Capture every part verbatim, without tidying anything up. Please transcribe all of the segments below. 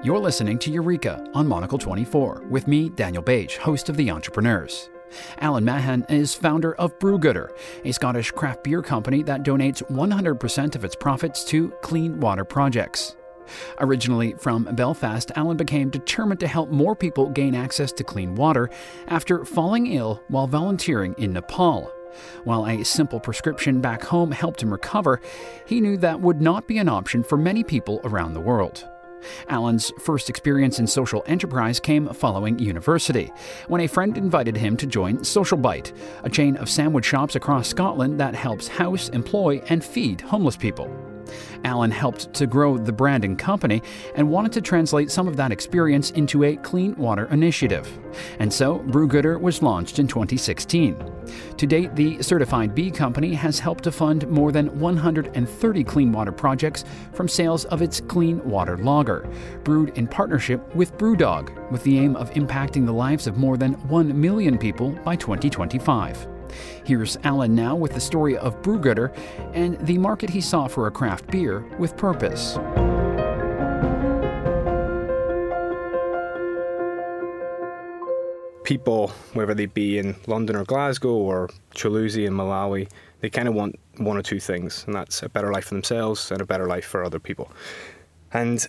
You're listening to Eureka on Monocle twenty-four with me, Daniel Bage, host of The Entrepreneurs. Alan Mahan is founder of Brewgooder, a Scottish craft beer company that donates one hundred percent of its profits to clean water projects. Originally from Belfast, Alan became determined to help more people gain access to clean water after falling ill while volunteering in Nepal. While a simple prescription back home helped him recover, he knew that would not be an option for many people around the world. Alan's first experience in social enterprise came following university, when a friend invited him to join Social Bite, a chain of sandwich shops across Scotland that helps house, employ, and feed homeless people. Alan helped to grow the brand and company and wanted to translate some of that experience into a clean water initiative. And so, Brewgooder was launched in twenty sixteen. To date, the Certified B Company has helped to fund more than one hundred thirty clean water projects from sales of its clean water lager, brewed in partnership with BrewDog, with the aim of impacting the lives of more than one million people by twenty twenty-five. Here's Alan now with the story of Brewgooder and the market he saw for a craft beer with purpose. People, whether they be in London or Glasgow or Chuluzi in Malawi, they kind of want one or two things, and that's a better life for themselves and a better life for other people. And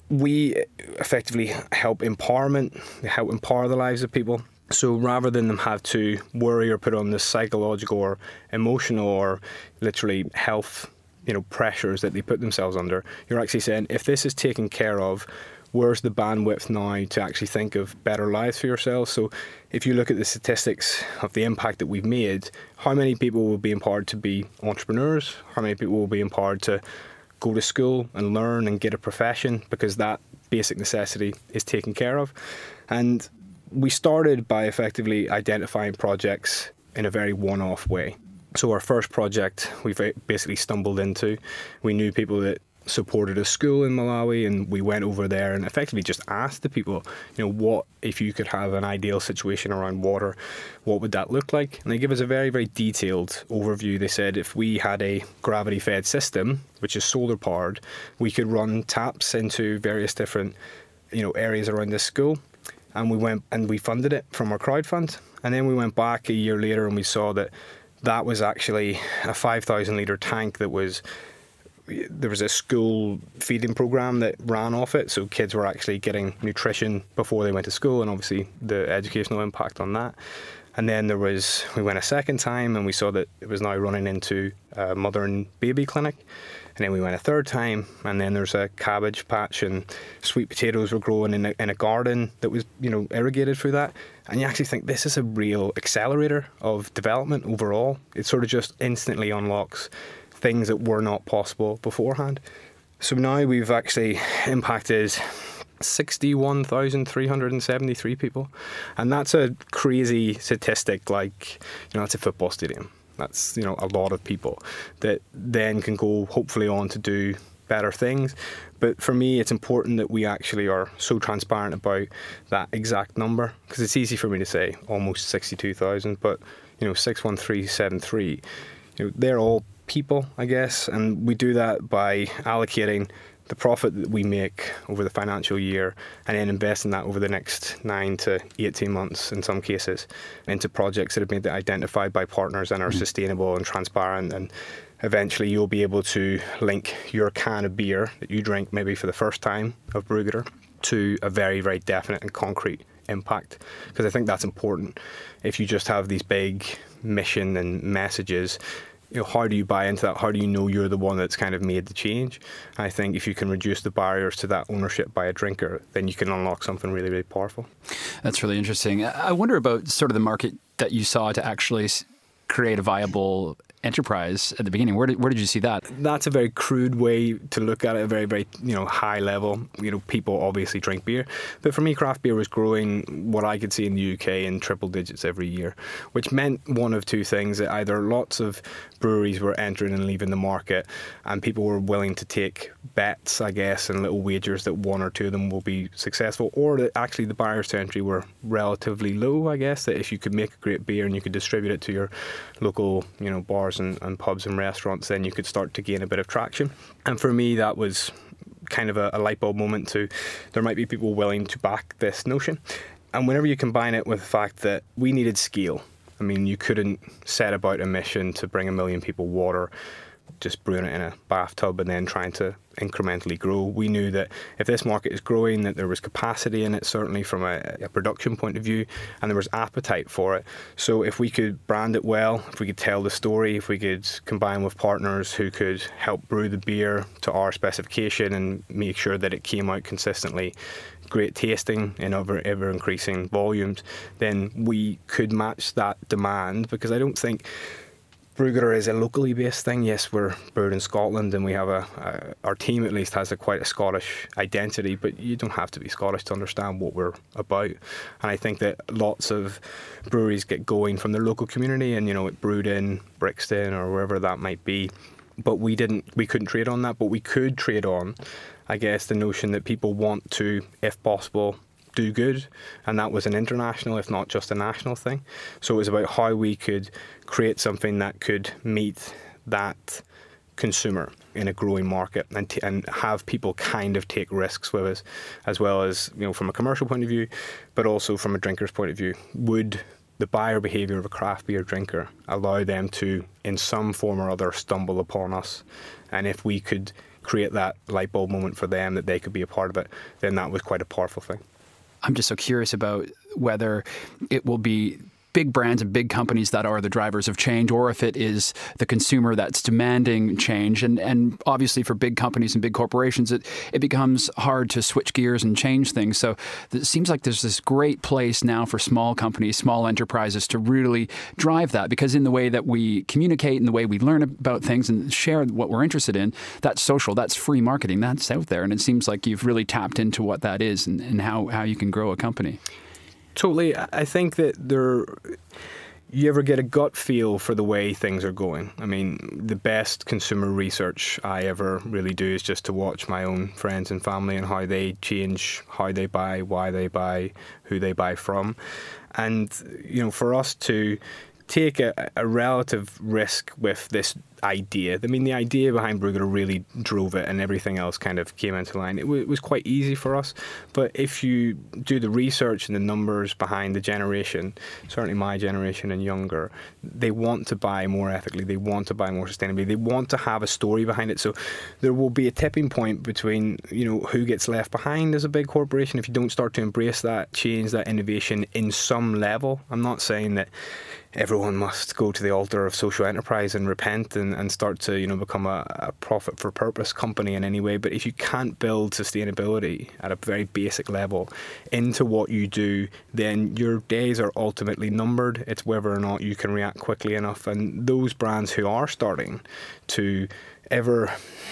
we effectively help empowerment, help empower the lives of people. So rather than them have to worry or put on the psychological or emotional or literally health, you know, pressures that they put themselves under, you're actually saying, if this is taken care of, where's the bandwidth now to actually think of better lives for yourselves? So if you look at the statistics of the impact that we've made, how many people will be empowered to be entrepreneurs? How many people will be empowered to go to school and learn and get a profession because that basic necessity is taken care of? And we started by effectively identifying projects in a very one-off way. So our first project we basically stumbled into. We knew people that supported a school in Malawi, and we went over there and effectively just asked the people, you know, what if you could have an ideal situation around water, what would that look like? And they give us a very, very detailed overview. They said if we had a gravity-fed system, which is solar-powered, we could run taps into various different, you know, areas around this school. And we went and we funded it from our crowdfund. And then we went back a year later and we saw that that was actually a five thousand litre tank that was, there was a school feeding program that ran off it. So kids were actually getting nutrition before they went to school, and obviously the educational impact on that. And then there was, we went a second time and we saw that it was now running into a mother and baby clinic. And then we went a third time, and then there's a cabbage patch and sweet potatoes were growing in a, in a garden that was, you know, irrigated through that. And you actually think this is a real accelerator of development overall. It sort of just instantly unlocks things that were not possible beforehand. So now we've actually impacted sixty-one thousand three hundred seventy-three people. And that's a crazy statistic, like, you know, that's a football stadium. That's, you know, a lot of people that then can go hopefully on to do better things. But for me, it's important that we actually are so transparent about that exact number, because it's easy for me to say almost sixty-two thousand, but, you know, six one three seven three, you know, they're all people, I guess. And we do that by allocating the profit that we make over the financial year and then investing that over the next nine to eighteen months in some cases into projects that have been identified by partners and are mm-hmm. sustainable and transparent. And eventually you'll be able to link your can of beer that you drink maybe for the first time of Brewgooder to a very, very definite and concrete impact. Because I think that's important. If you just have these big mission and messages, you know, how do you buy into that? How do you know you're the one that's kind of made the change? I think if you can reduce the barriers to that ownership by a drinker, then you can unlock something really, really powerful. That's really interesting. I wonder about sort of the market that you saw to actually create a viable enterprise at the beginning. Where did, where did you see that? That's a very crude way to look at it, a very, very, you know, high level. You know, people obviously drink beer. But for me, craft beer was growing, what I could see in the U K, in triple digits every year, which meant one of two things: that either lots of breweries were entering and leaving the market, and people were willing to take bets, I guess, and little wagers that one or two of them will be successful, or that actually the barriers to entry were relatively low, I guess, that if you could make a great beer and you could distribute it to your local, you know, bars and, and pubs and restaurants, then you could start to gain a bit of traction. And for me, that was kind of a, a light bulb moment to, there might be people willing to back this notion. And whenever you combine it with the fact that we needed scale, I mean, you couldn't set about a mission to bring a million people water, just brewing it in a bathtub and then trying to incrementally grow. We knew that if this market is growing, that there was capacity in it, certainly from a, a production point of view, and there was appetite for it. So if we could brand it well, if we could tell the story, if we could combine with partners who could help brew the beer to our specification and make sure that it came out consistently great tasting in ever, ever increasing volumes, then we could match that demand, because I don't think Brewgooder is a locally based thing. Yes, we're brewed in Scotland, and we have a, a our team at least has a quite a Scottish identity, but you don't have to be Scottish to understand what we're about. And I think that lots of breweries get going from their local community, and you know, it brewed in Brixton or wherever that might be. But we didn't, we couldn't trade on that, but we could trade on, I guess, the notion that people want to, if possible, do good, and that was an international, if not just a national thing. So it was about how we could create something that could meet that consumer in a growing market, and t- and have people kind of take risks with us, as well as, you know, from a commercial point of view, but also from a drinker's point of view. Would the buyer behaviour of a craft beer drinker allow them to, in some form or other, stumble upon us? And if we could create that light bulb moment for them, that they could be a part of it, then that was quite a powerful thing. I'm just so curious about whether it will be big brands and big companies that are the drivers of change, or if it is the consumer that's demanding change. And and obviously for big companies and big corporations, it, it becomes hard to switch gears and change things. So it seems like there's this great place now for small companies, small enterprises to really drive that, because in the way that we communicate and the way we learn about things and share what we're interested in, that's social, that's free marketing, that's out there. And it seems like you've really tapped into what that is, and, and how, how you can grow a company. Totally. I think that there, you ever get a gut feel for the way things are going. I mean, the best consumer research I ever really do is just to watch my own friends and family and how they change, how they buy, why they buy, who they buy from. And, you know, for us to take a, a relative risk with this idea. I mean, the idea behind Brewgooder really drove it, and everything else kind of came into line. It, w- it was quite easy for us, but if you do the research and the numbers behind the generation, certainly my generation and younger, they want to buy more ethically, they want to buy more sustainably, they want to have a story behind it. So there will be a tipping point between, you know, who gets left behind as a big corporation if you don't start to embrace that change, that innovation in some level. I'm not saying that everyone must go to the altar of social enterprise and repent and, and start to, you know, become a, a profit for purpose company in any way. But if you can't build sustainability at a very basic level into what you do, then your days are ultimately numbered. It's whether or not you can react quickly enough. And those brands who are starting to ever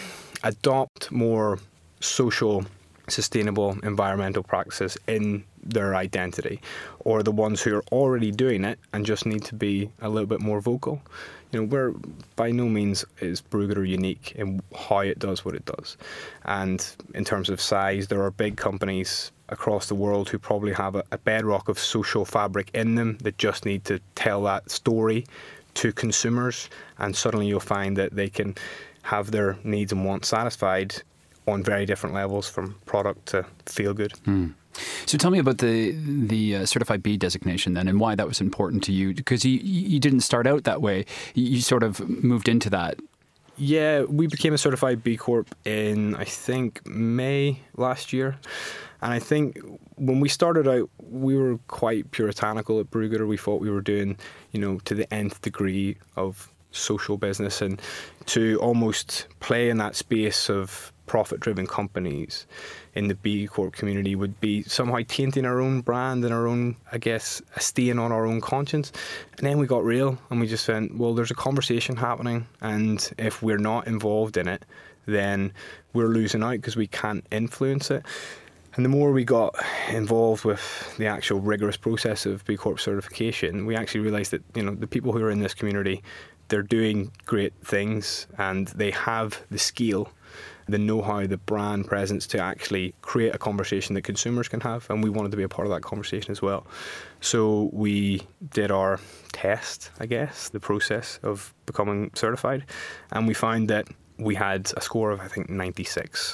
adopt more social, sustainable environmental practices in their identity, or the ones who are already doing it and just need to be a little bit more vocal. You know, we're by no means is Brewgooder unique in how it does what it does. And in terms of size, there are big companies across the world who probably have a, a bedrock of social fabric in them that just need to tell that story to consumers, and suddenly you'll find that they can have their needs and wants satisfied on very different levels, from product to feel good. Mm. So tell me about the the uh, Certified B designation then, and why that was important to you, because you you didn't start out that way. You, you sort of moved into that. Yeah, we became a Certified B Corp in, I think, May last year. And I think when we started out, we were quite puritanical at Brewgooder. We thought we were doing, you know, to the nth degree of social business, and to almost play in that space of profit-driven companies in the B Corp community would be somehow tainting our own brand and our own, I guess, a stain on our own conscience. And then we got real, and we just went, well, there's a conversation happening, and if we're not involved in it, then we're losing out because we can't influence it. And the more we got involved with the actual rigorous process of B Corp certification, we actually realised that, you know, the people who are in this community, they're doing great things, and they have the skill, the know-how, the brand presence to actually create a conversation that consumers can have, and we wanted to be a part of that conversation as well. So we did our test, I guess, the process of becoming certified, and we found that we had a score of, I think, ninety-six of a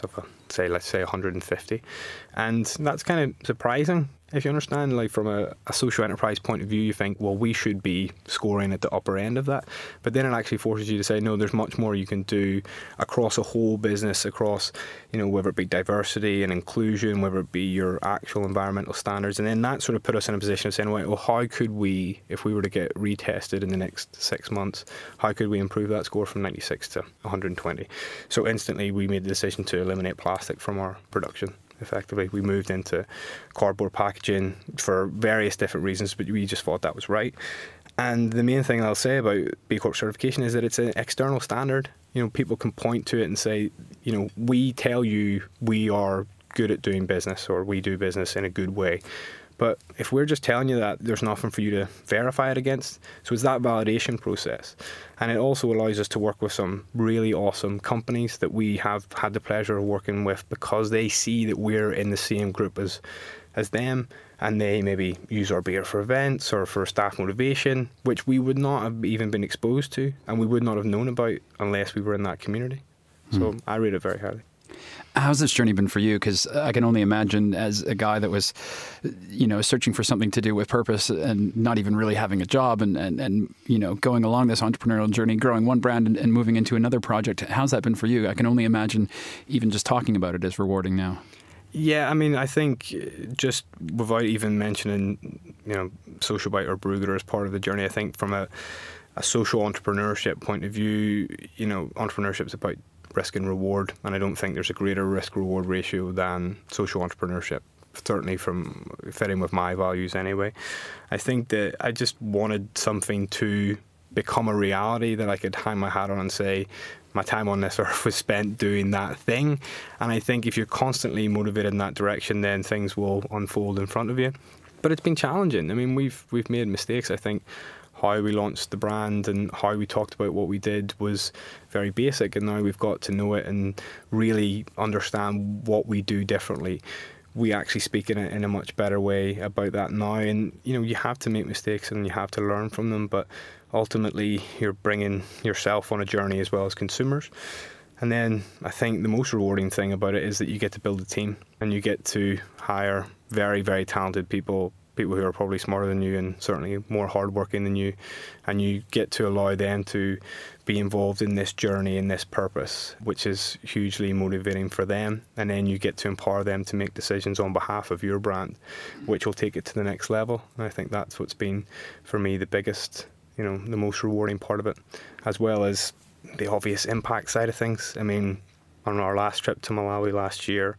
say, let's say one hundred fifty. And that's kind of surprising, if you understand. Like from a, a social enterprise point of view, you think, well, we should be scoring at the upper end of that. But then it actually forces you to say, no, there's much more you can do across a whole business, across, you know, whether it be diversity and inclusion, whether it be your actual environmental standards. And then that sort of put us in a position of saying, well, how could we, if we were to get retested in the next six months, how could we improve that score from ninety-six to one hundred twenty? So instantly we made the decision to eliminate plastic from our production. Effectively, we moved into cardboard packaging for various different reasons, but we just thought that was right. And the main thing I'll say about B Corp certification is that it's an external standard. You know, people can point to it and say, you know, we tell you we are good at doing business, or we do business in a good way. But if we're just telling you that, there's nothing for you to verify it against. So it's that validation process. And it also allows us to work with some really awesome companies that we have had the pleasure of working with, because they see that we're in the same group as as them, and they maybe use our beer for events or for staff motivation, which we would not have even been exposed to, and we would not have known about unless we were in that community. So mm. I rate it very highly. How's this journey been for you? Because I can only imagine, as a guy that was, you know, searching for something to do with purpose and not even really having a job, and, and, and you know, going along this entrepreneurial journey, growing one brand and, and moving into another project. How's that been for you? I can only imagine even just talking about it is rewarding now. Yeah, I mean, I think just without even mentioning, you know, Social Bite or Brewgooder as part of the journey, I think from a, a social entrepreneurship point of view, you know, entrepreneurship is about risk and reward, and I don't think there's a greater risk-reward ratio than social entrepreneurship, certainly from fitting with my values anyway. I think that I just wanted something to become a reality that I could hang my hat on and say, my time on this earth was spent doing that thing. And I think if you're constantly motivated in that direction, then things will unfold in front of you. But it's been challenging. I mean, we've we've made mistakes. I think how we launched the brand and how we talked about what we did was very basic, and now we've got to know it and really understand what we do differently. We actually speak in a, in a much better way about that now, and you know, you have to make mistakes and you have to learn from them, but ultimately you're bringing yourself on a journey as well as consumers. And then I think the most rewarding thing about it is that you get to build a team, and you get to hire very, very talented people, people who are probably smarter than you and certainly more hardworking than you, and you get to allow them to be involved in this journey, in this purpose, which is hugely motivating for them. And then you get to empower them to make decisions on behalf of your brand, which will take it to the next level. And I think that's what's been, for me, the biggest, you know, the most rewarding part of it, as well as the obvious impact side of things. I mean, on our last trip to Malawi last year,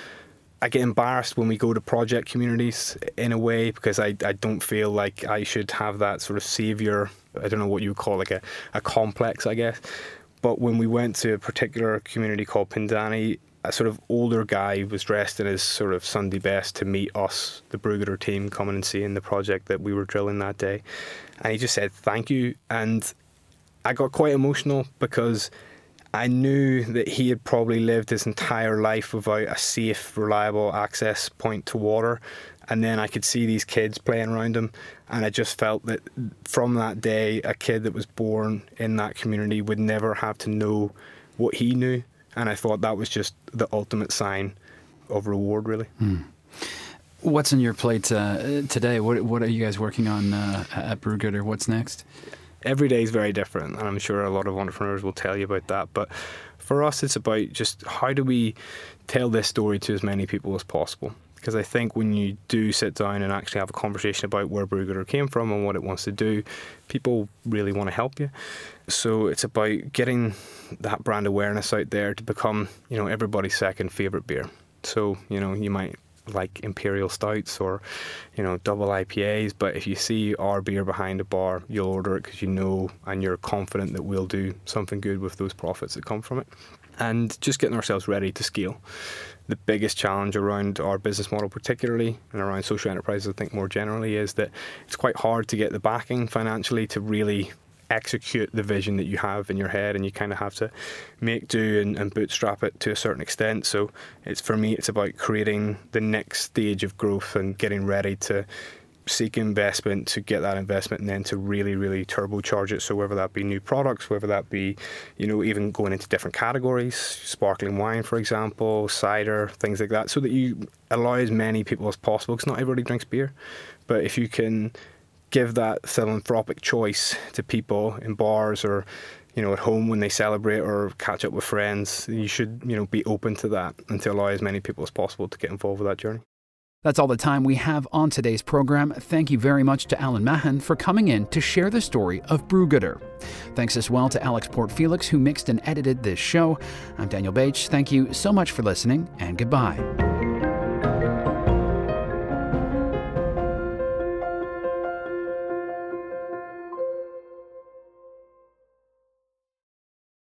I get embarrassed when we go to project communities in a way, because I, I don't feel like I should have that sort of saviour, I don't know what you would call like a, a complex, I guess. But when we went to a particular community called Pindani, a sort of older guy was dressed in his sort of Sunday best to meet us, the Brewgooder team, coming and seeing the project that we were drilling that day. And he just said, thank you. And I got quite emotional, because I knew that he had probably lived his entire life without a safe, reliable access point to water. And then I could see these kids playing around him. And I just felt that from that day, a kid that was born in that community would never have to know what he knew. And I thought that was just the ultimate sign of reward, really. Mm. What's on your plate uh, today? What What are you guys working on uh, at Brewgooder? What's next? Every day is very different, and I'm sure a lot of entrepreneurs will tell you about that. But for us, it's about just how do we tell this story to as many people as possible. Because I think when you do sit down and actually have a conversation about where Brewgooder came from and what it wants to do, people really want to help you. So it's about getting that brand awareness out there to become, you know, everybody's second favourite beer. So, you know, you might like Imperial Stouts or, you know, double I P As, but if you see our beer behind a bar, you'll order it because you know and you're confident that we'll do something good with those profits that come from it. And just getting ourselves ready to scale. The biggest challenge around our business model particularly, and around social enterprises I think more generally, is that it's quite hard to get the backing financially to really execute the vision that you have in your head, and you kind of have to make do and, and bootstrap it to a certain extent. So it's, for me, it's about creating the next stage of growth and getting ready to seek investment to get that investment and then to really, really turbocharge it. So whether that be new products, whether that be, you know, even going into different categories, sparkling wine, for example, cider, things like that, so that you allow as many people as possible, because not everybody drinks beer. But if you can give that philanthropic choice to people in bars or, you know, at home when they celebrate or catch up with friends, you should, you know, be open to that and to allow as many people as possible to get involved with that journey. That's all the time we have on today's program. Thank you very much to Alan Mahan for coming in to share the story of Brewgooder. Thanks as well to Alex Port-Felix, who mixed and edited this show. I'm Daniel Bage. Thank you so much for listening, and goodbye.